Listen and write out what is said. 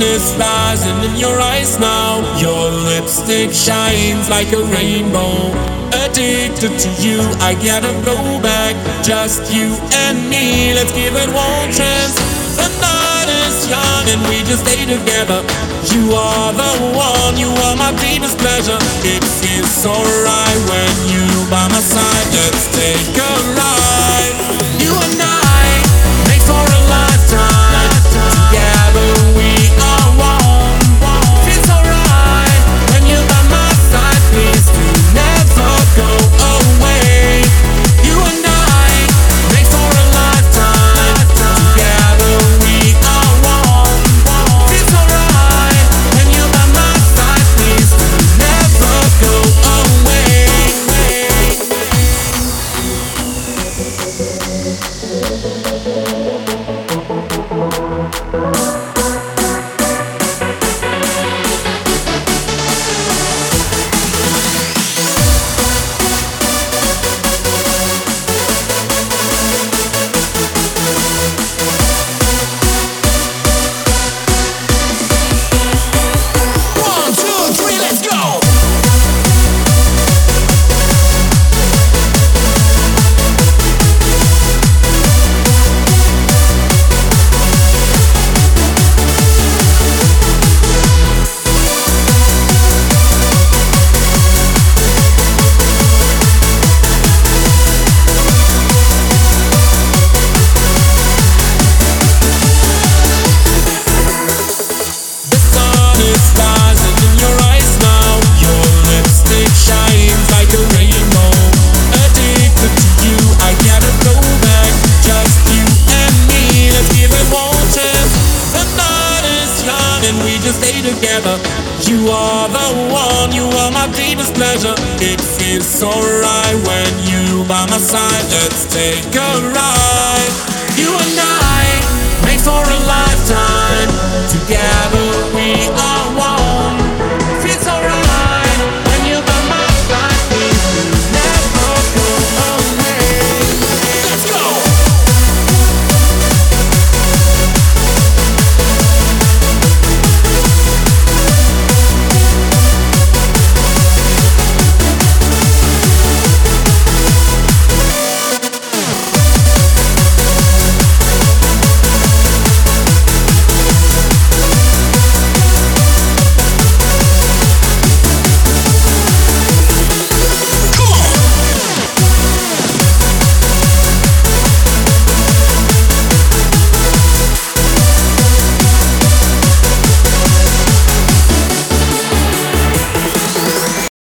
is rising in your eyes now. Your lipstick shines like a rainbow. Addicted to you, I gotta go back. Just you and me, let's give it one chance. The night is young and we just stay together. You are the one, you are my deepest pleasure. It feels so right when you by my side. Let's take a ride. You and I, made for a lifetime. Together we are one. Feels so right when you're by my side. Please do never go away. You and I, made for a lifetime. Together we are one. Feels so right when you're by my side. Please do never go away. Together, you are the one, you are my deepest pleasure. It feels so right when you by my side. Let's take a ride. You and I, made for a life.